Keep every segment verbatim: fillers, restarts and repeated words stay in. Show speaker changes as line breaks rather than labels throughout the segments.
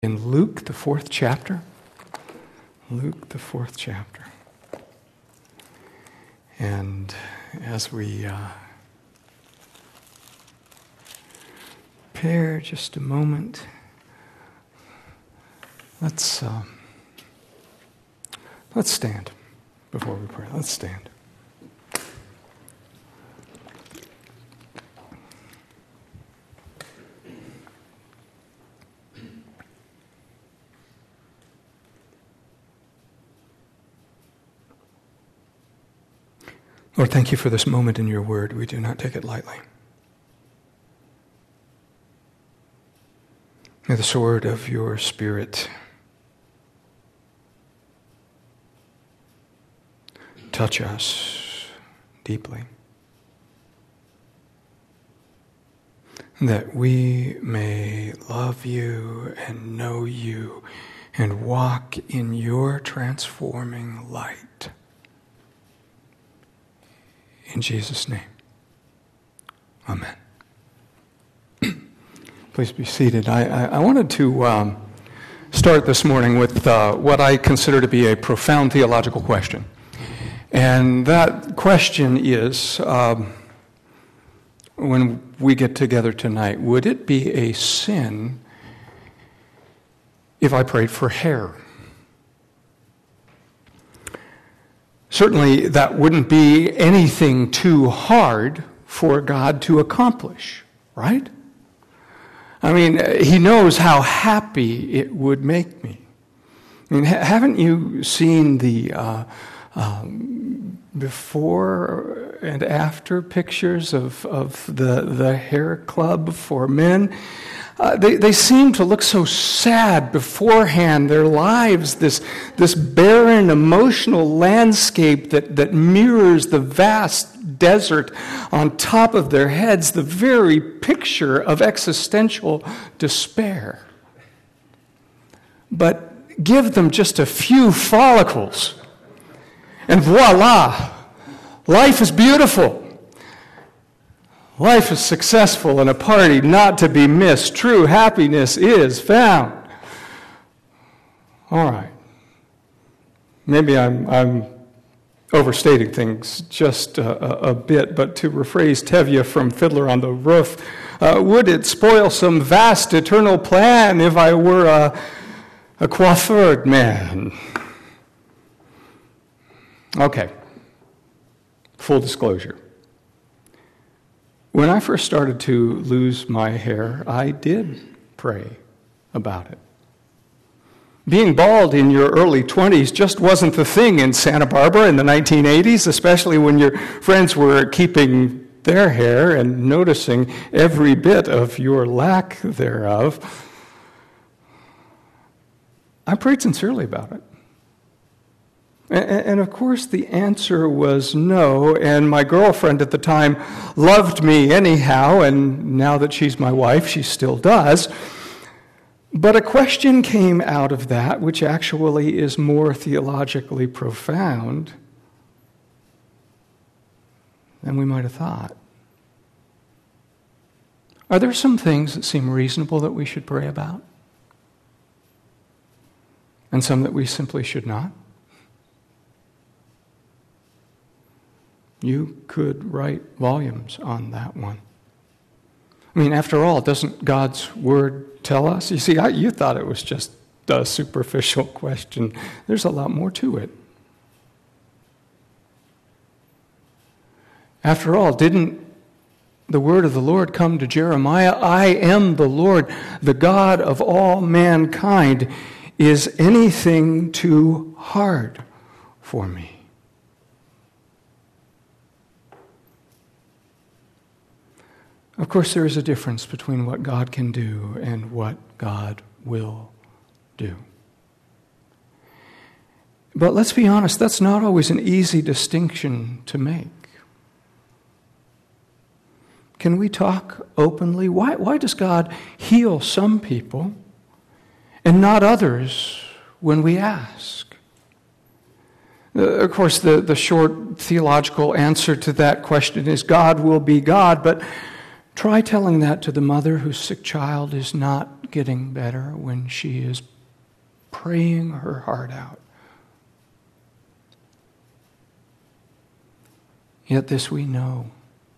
In Luke, the fourth chapter. Luke, the fourth chapter. And as we uh, prepare just a moment, let's uh, let's stand before we pray. Let's stand. Lord, thank you for this moment in your word. We do not take it lightly. May the sword of your Spirit touch us deeply, that we may love you and know you and walk in your transforming light. In Jesus' name, amen. Please be seated. I, I, I wanted to um, start this morning with uh, what I consider to be a profound theological question. And that question is, um, when we get together tonight, would it be a sin if I prayed for hair? Certainly, that wouldn't be anything too hard for God to accomplish, right? I mean, he knows how happy it would make me. I mean, ha- haven't you seen the uh, um, before and after pictures of, of the, the hair club for men? Uh, they, they seem to look so sad beforehand, their lives, this, this barren emotional landscape that, that mirrors the vast desert on top of their heads, the very picture of existential despair. But give them just a few follicles, and voila, life is beautiful. Life is successful and a party not to be missed. True happiness is found. All right. Maybe I'm, I'm overstating things just a, a, a bit, but to rephrase Tevye from Fiddler on the Roof, uh, would it spoil some vast eternal plan if I were a, a coiffured man? Okay. Full disclosure. When I first started to lose my hair, I did pray about it. Being bald in your early twenties just wasn't the thing in Santa Barbara in the nineteen eighties, especially when your friends were keeping their hair and noticing every bit of your lack thereof. I prayed sincerely about it. And of course, the answer was no, and my girlfriend at the time loved me anyhow, and now that she's my wife, she still does. But a question came out of that, which actually is more theologically profound than we might have thought. Are there some things that seem reasonable that we should pray about? And some that we simply should not? You could write volumes on that one. I mean, after all, doesn't God's Word tell us? You see, I, you thought it was just a superficial question. There's a lot more to it. After all, didn't the word of the Lord come to Jeremiah? I am the Lord, the God of all mankind. Is anything too hard for me? Of course, there is a difference between what God can do and what God will do. But let's be honest, that's not always an easy distinction to make. Can we talk openly? Why, why does God heal some people and not others when we ask? Uh, of course, the, the short theological answer to that question is God will be God, but Try telling that to the mother whose sick child is not getting better when she is praying her heart out. Yet this we know.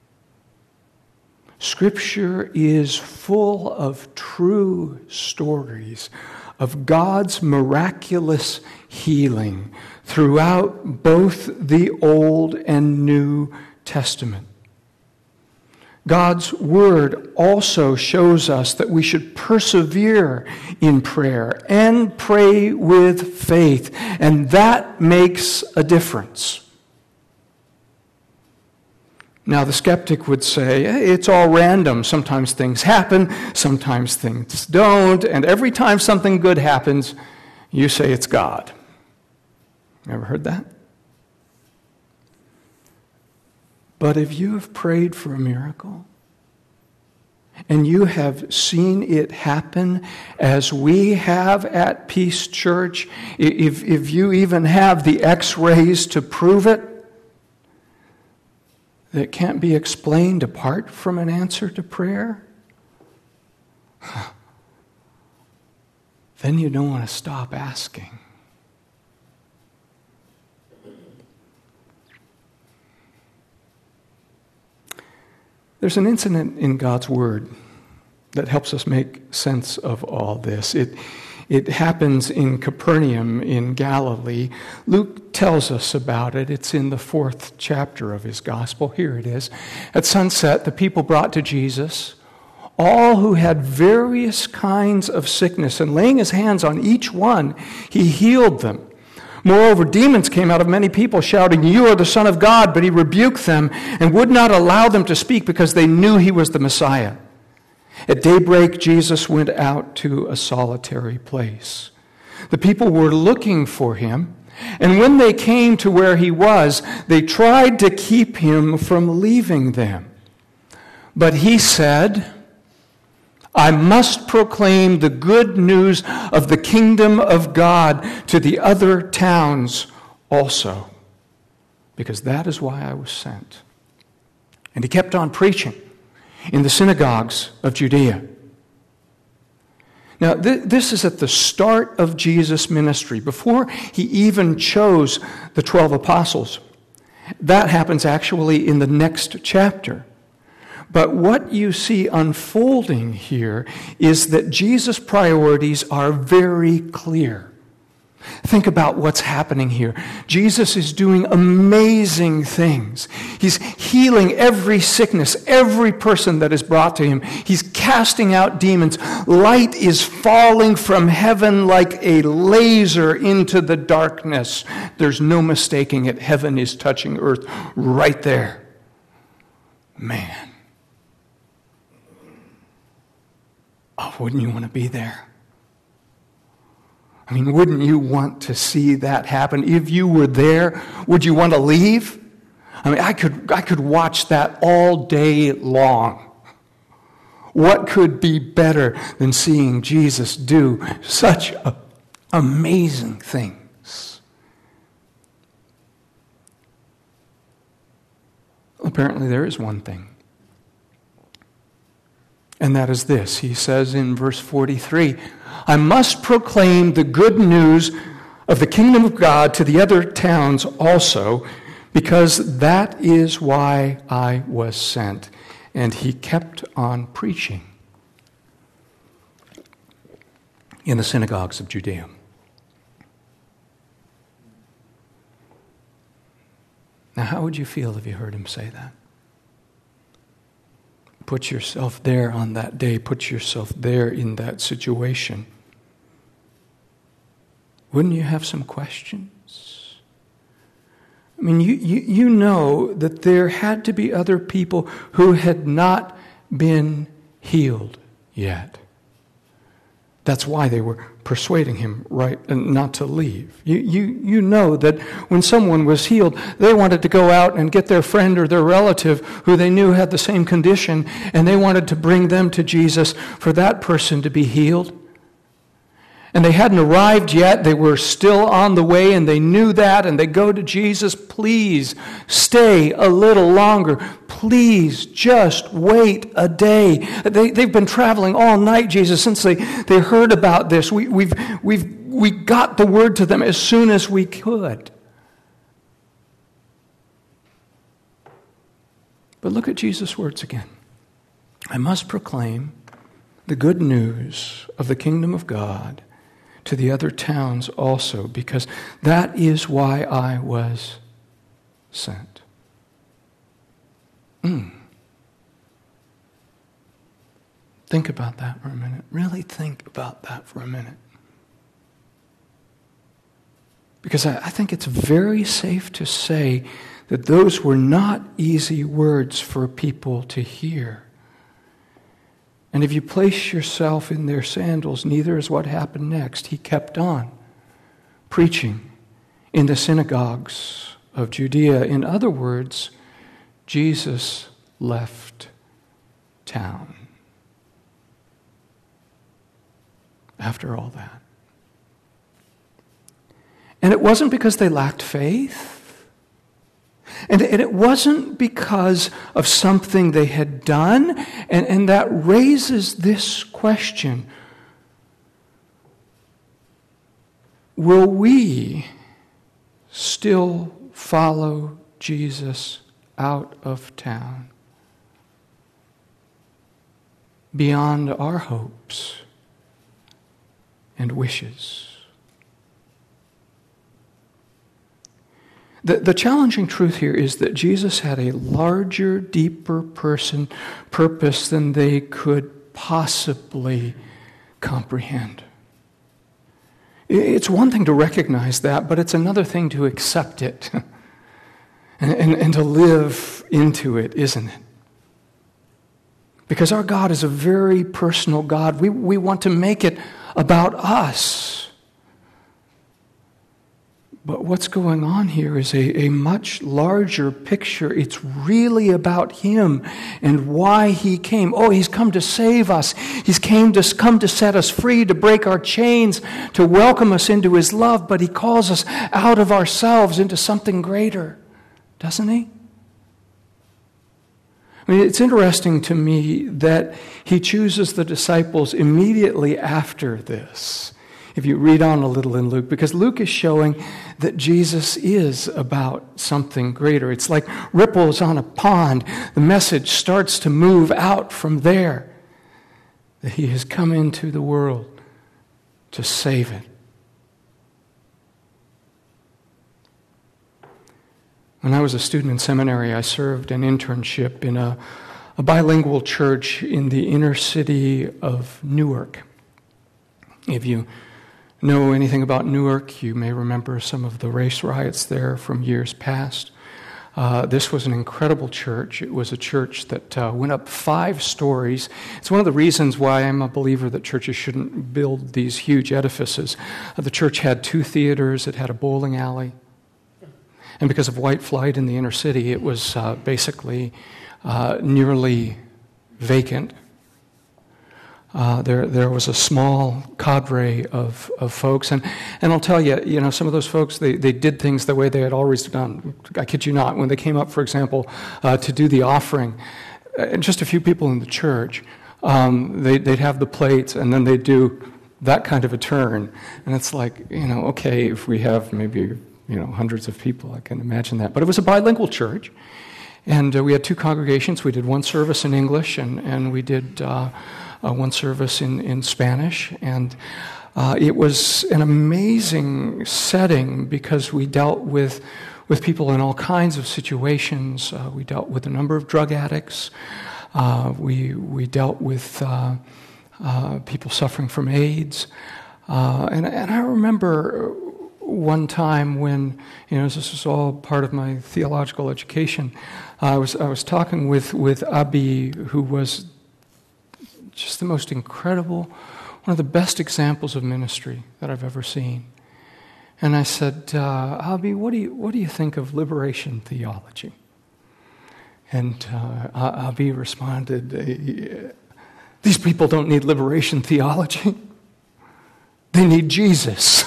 Scripture is full of true stories of God's miraculous healing throughout both the Old and New Testament. God's Word also shows us that we should persevere in prayer and pray with faith, and that makes a difference. Now, the skeptic would say, it's all random. Sometimes things happen, sometimes things don't, and every time something good happens, you say it's God. Ever heard that? But if you have prayed for a miracle, and you have seen it happen as we have at Peace Church, if, if you even have the x-rays to prove it, that can't be explained apart from an answer to prayer, then you don't want to stop asking. There's an incident in God's Word that helps us make sense of all this. It, it happens in Capernaum in Galilee. Luke tells us about it. It's in the fourth chapter of his gospel. Here it is. At sunset, the people brought to Jesus all who had various kinds of sickness, and laying his hands on each one, he healed them. Moreover, demons came out of many people, shouting, "You are the Son of God," but he rebuked them and would not allow them to speak because they knew he was the Messiah. At daybreak, Jesus went out to a solitary place. The people were looking for him, and when they came to where he was, they tried to keep him from leaving them. But he said, "I must proclaim the good news of the kingdom of God to the other towns also, because that is why I was sent." And he kept on preaching in the synagogues of Judea. Now, th- this is at the start of Jesus' ministry, before he even chose the twelve apostles. That happens actually in the next chapter. But what you see unfolding here is that Jesus' priorities are very clear. Think about what's happening here. Jesus is doing amazing things. He's healing every sickness, every person that is brought to him. He's casting out demons. Light is falling from heaven like a laser into the darkness. There's no mistaking it. Heaven is touching earth right there. Man. Oh, wouldn't you want to be there? I mean, wouldn't you want to see that happen? If you were there, would you want to leave? I mean, I could, I could watch that all day long. What could be better than seeing Jesus do such a, amazing things? Apparently, there is one thing. And that is this. He says in verse forty-three, "I must proclaim the good news of the kingdom of God to the other towns also, because that is why I was sent." And he kept on preaching in the synagogues of Judea. Now, how would you feel if you heard him say that? Put yourself there on that day. Put yourself there in that situation. Wouldn't you have some questions? I mean, you, you, you know that there had to be other people who had not been healed yet. That's why they were persuading him right not to leave. You, you, you know that when someone was healed, they wanted to go out and get their friend or their relative who they knew had the same condition, and they wanted to bring them to Jesus for that person to be healed. And they hadn't arrived yet. They were still on the way, and they knew that. And they go to Jesus, please stay a little longer. Please just wait a day. They, they've been traveling all night, Jesus, since they, they heard about this. We, we've, we've, we got the word to them as soon as we could. But look at Jesus' words again. I must proclaim the good news of the kingdom of God to the other towns also, because that is why I was sent. Mm. Think about that for a minute. Really think about that for a minute. Because I, I think it's very safe to say that those were not easy words for people to hear. And if you place yourself in their sandals, neither is what happened next. He kept on preaching in the synagogues of Judea. In other words, Jesus left town. After all that. And it wasn't because they lacked faith. And, and it wasn't because of something they had done. And, and that raises this question. Will we still follow Jesus out of town? Beyond our hopes and wishes? The, the challenging truth here is that Jesus had a larger, deeper person purpose than they could possibly comprehend. It's one thing to recognize that, but it's another thing to accept it and, and, and to live into it, isn't it? Because our God is a very personal God. We, we want to make it about us. But what's going on here is a, a much larger picture. It's really about Him and why He came. Oh, He's come to save us. He's came to, come to set us free, to break our chains, to welcome us into His love. But He calls us out of ourselves into something greater, doesn't He? I mean, it's interesting to me that He chooses the disciples immediately after this. If you read on a little in Luke, because Luke is showing that Jesus is about something greater. It's like ripples on a pond. The message starts to move out from there. That He has come into the world to save it. When I was a student in seminary, I served an internship in a, a bilingual church in the inner city of Newark. If you know anything about Newark, you may remember some of the race riots there from years past. Uh, this was an incredible church. It was a church that uh, went up five stories. It's one of the reasons why I'm a believer that churches shouldn't build these huge edifices. Uh, the church had two theaters. It had a bowling alley. And because of white flight in the inner city, it was uh, basically uh, nearly vacant. Uh, there, there was a small cadre of, of folks, and, and I'll tell you, you know, some of those folks, they, they did things the way they had always done. I kid you not. When they came up, for example, uh, to do the offering, and just a few people in the church, um, they, they'd have the plates, and then they'd do that kind of a turn, and it's like, you know, okay, if we have maybe, you know, hundreds of people, I can imagine that. But it was a bilingual church, and uh, we had two congregations. We did one service in English, and, and we did Uh, Uh, one service in, in Spanish, and uh, it was an amazing setting because we dealt with with people in all kinds of situations. Uh, we dealt with a number of drug addicts. Uh, we we dealt with uh, uh, people suffering from AIDS, uh, and and I remember one time when, you know, this was all part of my theological education. Uh, I was I was talking with with Abi, who was just the most incredible, one of the best examples of ministry that I've ever seen. And I said, uh, Abi, what do you what do you think of liberation theology? And uh, Abi responded, these people don't need liberation theology. They need Jesus.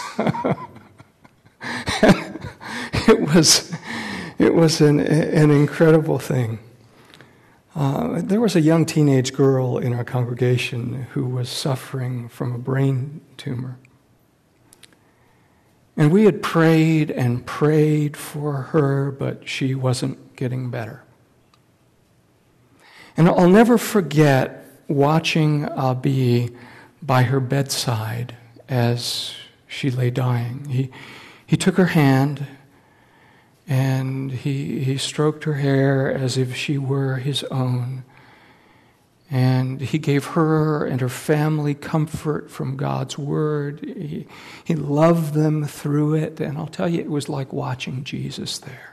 It was, it was an, an incredible thing. Uh, there was a young teenage girl in our congregation who was suffering from a brain tumor. And we had prayed and prayed for her, but she wasn't getting better. And I'll never forget watching Abi by her bedside as she lay dying. He, he took her hand and he, he stroked her hair as if she were his own. And he gave her and her family comfort from God's word. He, he loved them through it. And I'll tell you, it was like watching Jesus there.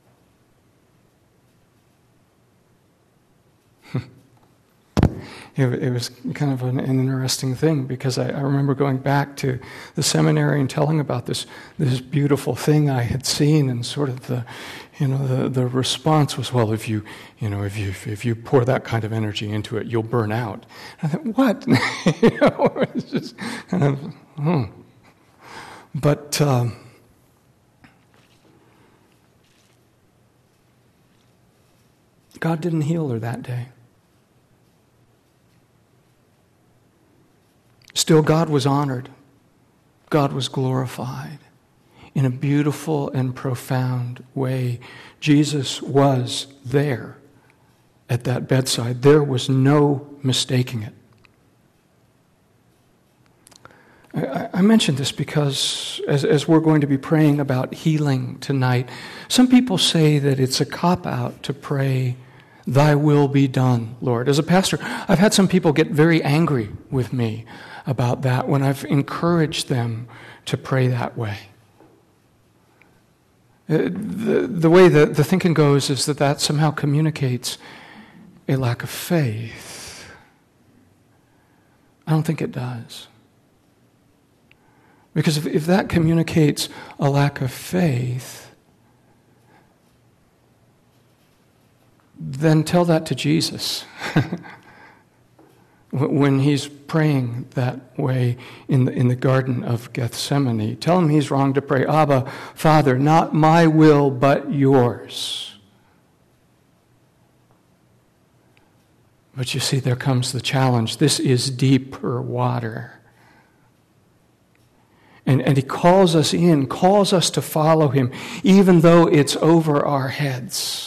It, it was kind of an, an interesting thing because I, I remember going back to the seminary and telling about this this beautiful thing I had seen, and sort of the, you know, the, the response was, well, if you, you know, if you if you pour that kind of energy into it, you'll burn out. And I thought, what? You know, it's just kind of, oh. But um, God didn't heal her that day. Still, God was honored. God was glorified in a beautiful and profound way. Jesus was there at that bedside. There was no mistaking it. I, I mentioned this because as, as we're going to be praying about healing tonight, some people say that it's a cop-out to pray, "Thy will be done, Lord." As a pastor, I've had some people get very angry with me about that when I've encouraged them to pray that way. Uh, the, the way the, the thinking goes is that that somehow communicates a lack of faith. I don't think it does. Because if, if that communicates a lack of faith, then tell that to Jesus. When he's praying that way in the, in the Garden of Gethsemane, tell him he's wrong to pray, "Abba, Father, not my will, but yours." But you see, there comes the challenge. This is deeper water. And, and he calls us in, calls us to follow him, even though it's over our heads.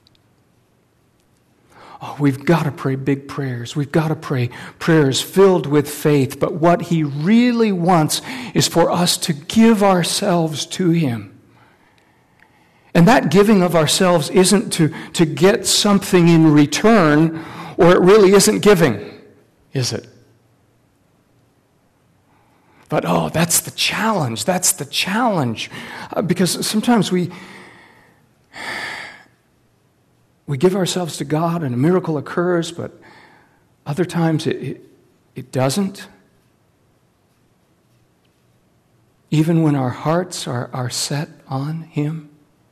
Oh, we've got to pray big prayers. We've got to pray prayers filled with faith. But what he really wants is for us to give ourselves to him. And that giving of ourselves isn't to, to get something in return, or it really isn't giving, is it? But oh, that's the challenge. That's the challenge. Uh, because sometimes we... We give ourselves to God and a miracle occurs, but other times it, it, it doesn't. Even when our hearts are, are set on him.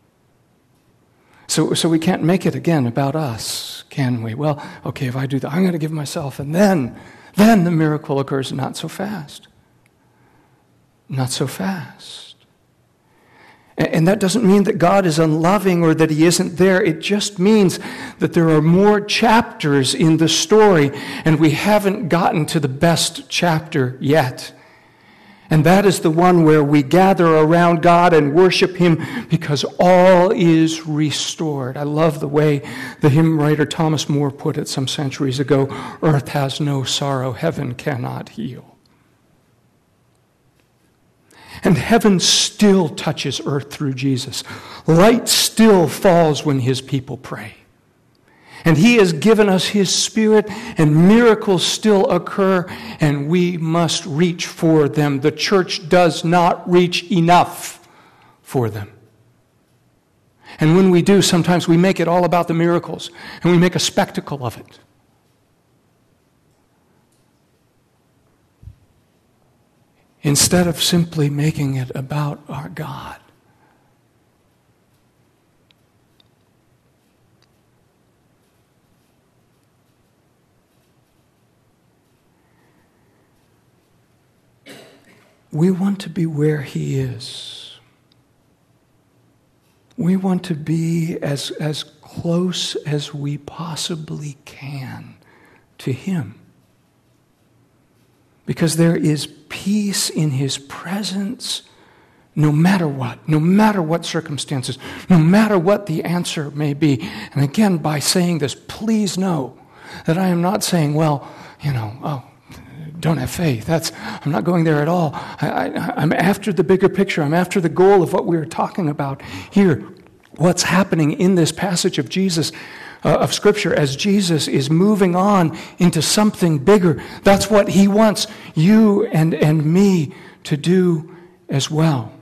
So, so we can't make it again about us, can we? Well, okay, if I do that, I'm going to give myself, and then, then the miracle occurs. Not so fast. Not so fast. And that doesn't mean that God is unloving or that he isn't there. It just means that there are more chapters in the story, and we haven't gotten to the best chapter yet. And that is the one where we gather around God and worship him because all is restored. I love the way the hymn writer Thomas Moore put it some centuries ago, "Earth has no sorrow heaven cannot heal." And heaven still touches earth through Jesus. Light still falls when his people pray. And he has given us his Spirit, and miracles still occur, and we must reach for them. The church does not reach enough for them. And when we do, sometimes we make it all about the miracles, and we make a spectacle of it. Instead of simply making it about our God. we want to be where he is. We want to be as, as close as we possibly can to him. Because there is peace in his presence no matter what, no matter what circumstances, no matter what the answer may be. And again, by saying this, please know that I am not saying, well, you know, oh, don't have faith. That's I'm not going there at all. I, I, I'm after the bigger picture. I'm after the goal of what we're talking about here. What's happening in this passage of Jesus, uh, of Scripture, as Jesus is moving on into something bigger. That's what he wants you and, and me to do as well.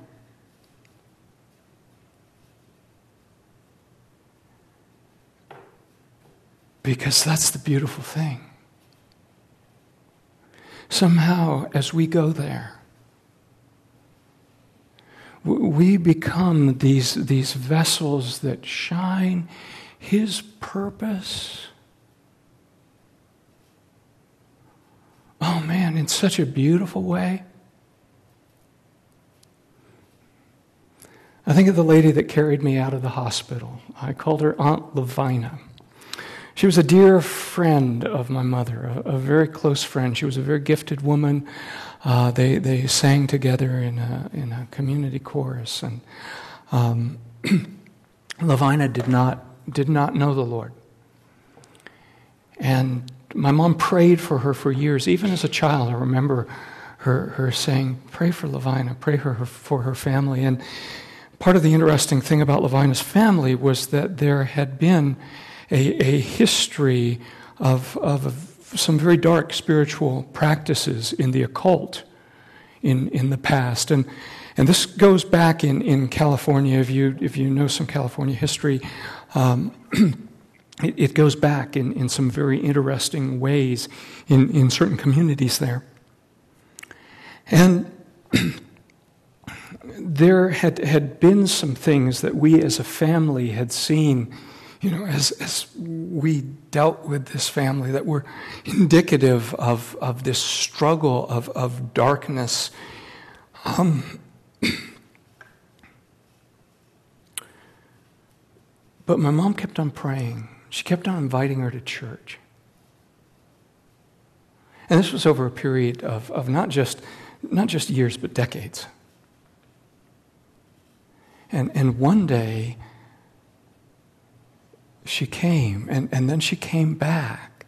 Because that's the beautiful thing. Somehow, as we go there, we become these, these vessels that shine his purpose. Oh man, in such a beautiful way. I think of the lady that carried me out of the hospital. I called her Aunt Lavina. She was a dear friend of my mother, a, a very close friend. She was a very gifted woman. Uh, they they sang together in a in a community chorus, and um, Lavina did not did not know the Lord. And my mom prayed for her for years, even as a child. I remember her her saying, "Pray for Lavina, pray for her for her family." And part of the interesting thing about Lavina's family was that there had been A, a history of, of some very dark spiritual practices in the occult in, in the past. And and this goes back in, in California. If you if you know some California history, um, it, it goes back in, in some very interesting ways in, in certain communities there. And there had, had been some things that we as a family had seen, you know, as as we dealt with this family, that were indicative of, of this struggle of, of darkness. Um, but my mom kept on praying. She kept on inviting her to church. And this was over a period of, of not just not just years, but decades. And and one day, she came, and, and then she came back.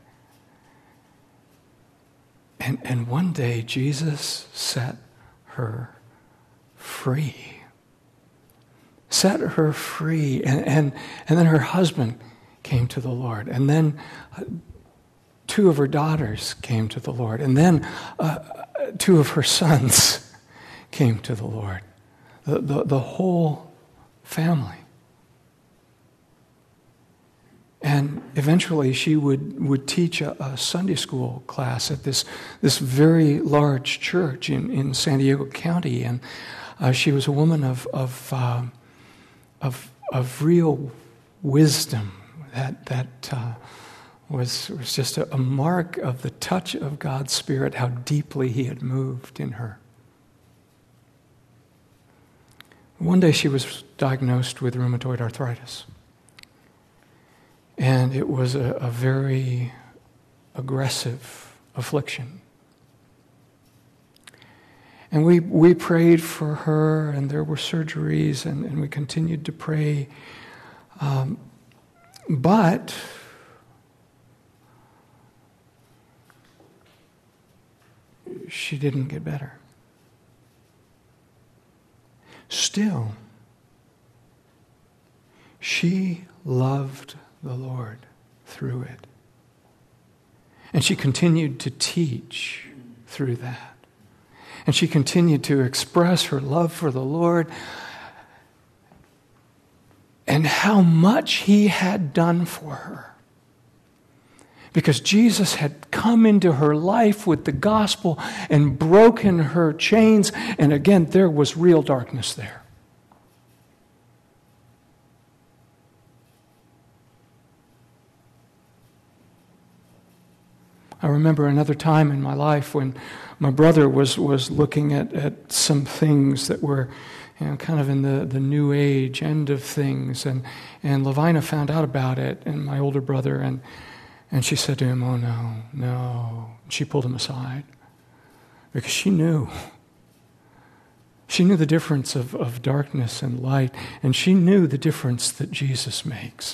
And, and one day, Jesus set her free. Set her free. And, and, and then her husband came to the Lord. And then uh, two of her daughters came to the Lord. And then uh, two of her sons came to the Lord. The, the, the whole family. And eventually she would, would teach a, a Sunday school class at this, this very large church in, in San Diego County. And uh, she was a woman of, of, uh, of, of real wisdom that, that uh, was, was just a, a mark of the touch of God's Spirit, how deeply he had moved in her. One day she was diagnosed with rheumatoid arthritis. And it was a, a very aggressive affliction. And we we prayed for her, and there were surgeries, and, and we continued to pray. Um, but she didn't get better. Still, she loved the Lord through it. And she continued to teach through that. And she continued to express her love for the Lord and how much he had done for her. Because Jesus had come into her life with the gospel and broken her chains. And again, there was real darkness there. I remember another time in my life when my brother was, was looking at, at some things that were, you know, kind of in the, the new age end of things. And, and Lavina found out about it, and my older brother, and, and she said to him, oh, no, no. She pulled him aside because she knew. She knew the difference of, of darkness and light, and she knew the difference that Jesus makes.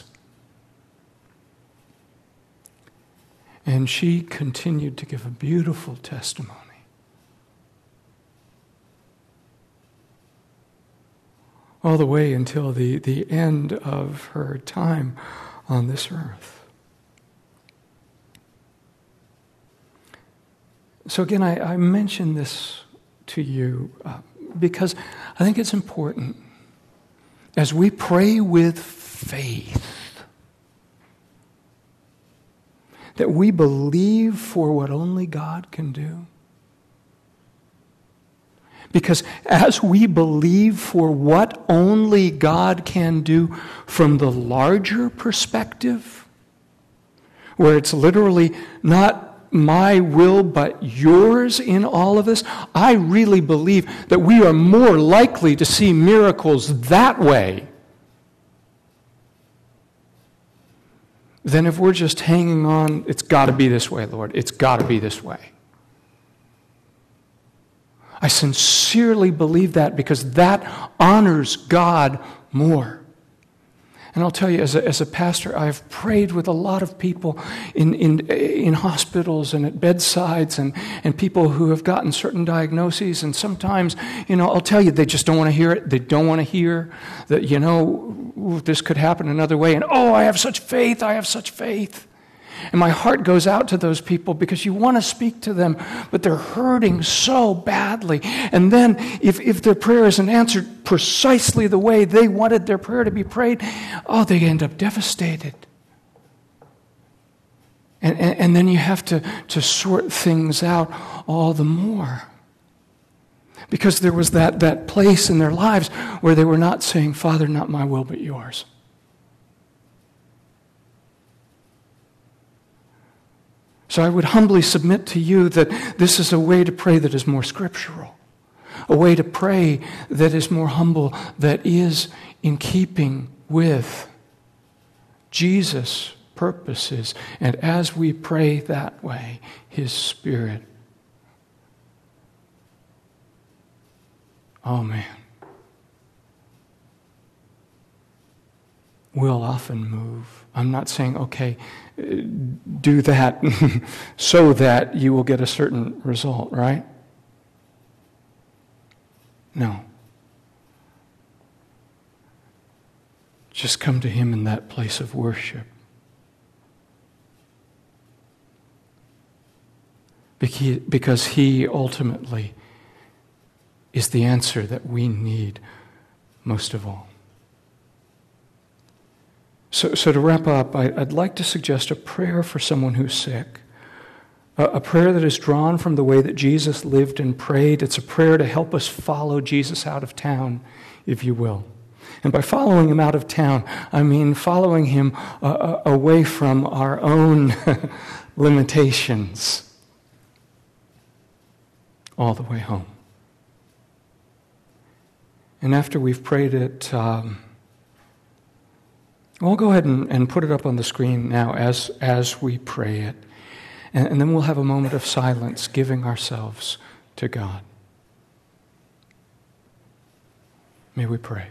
And she continued to give a beautiful testimony. All the way until the, the end of her time on this earth. So again, I, I mention this to you uh, because I think it's important as we pray with faith that we believe for what only God can do. Because as we believe for what only God can do from the larger perspective, where it's literally not my will but yours in all of this, I really believe that we are more likely to see miracles that way than if we're just hanging on, it's got to be this way, Lord, it's got to be this way. I sincerely believe that because that honors God more. And I'll tell you, as a, as a pastor, I've prayed with a lot of people in, in, in hospitals and at bedsides and, and people who have gotten certain diagnoses. And sometimes, you know, I'll tell you, they just don't want to hear it. They don't want to hear that, you know, ooh, this could happen another way. And, oh, I have such faith. I have such faith. And my heart goes out to those people because you want to speak to them, but they're hurting so badly. And then if, if their prayer isn't answered precisely the way they wanted their prayer to be prayed, oh, they end up devastated. And, and, and then you have to, to sort things out all the more. Because there was that, that place in their lives where they were not saying, Father, not my will but yours. So I would humbly submit to you that this is a way to pray that is more scriptural, a way to pray that is more humble, that is in keeping with Jesus' purposes. And as we pray that way, His Spirit, oh man, will often move. I'm not saying, okay, do that so that you will get a certain result, right? No. Just come to Him in that place of worship. Because He ultimately is the answer that we need most of all. So, so to wrap up, I, I'd like to suggest a prayer for someone who's sick. A, a prayer that is drawn from the way that Jesus lived and prayed. It's a prayer to help us follow Jesus out of town, if you will. And by following Him out of town, I mean following Him uh, uh, away from our own limitations all the way home. And after we've prayed it, um, we'll go ahead and, and put it up on the screen now as, as we pray it. And, and then we'll have a moment of silence, giving ourselves to God. May we pray.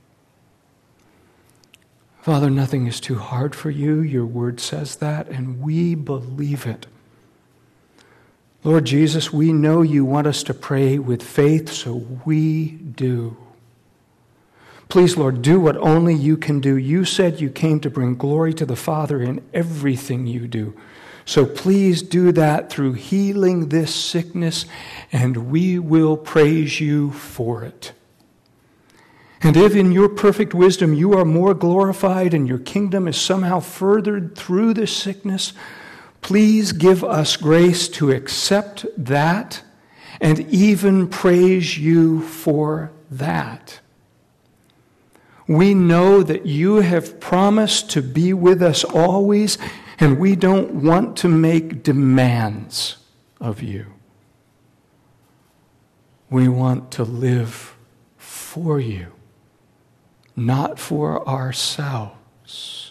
Father, nothing is too hard for you. Your word says that, and we believe it. Lord Jesus, we know you want us to pray with faith, so we do. Please, Lord, do what only you can do. You said you came to bring glory to the Father in everything you do. So please do that through healing this sickness, and we will praise you for it. And if in your perfect wisdom you are more glorified and your kingdom is somehow furthered through this sickness, please give us grace to accept that and even praise you for that. We know that you have promised to be with us always, and we don't want to make demands of you. We want to live for you, not for ourselves.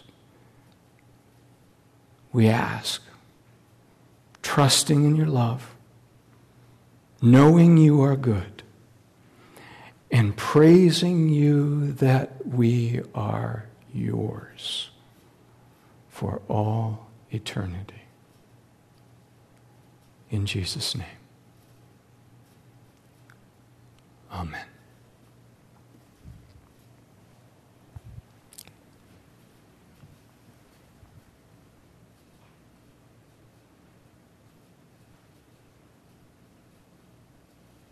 We ask, trusting in your love, knowing you are good, and praising you that we are yours for all eternity. In Jesus' name, amen.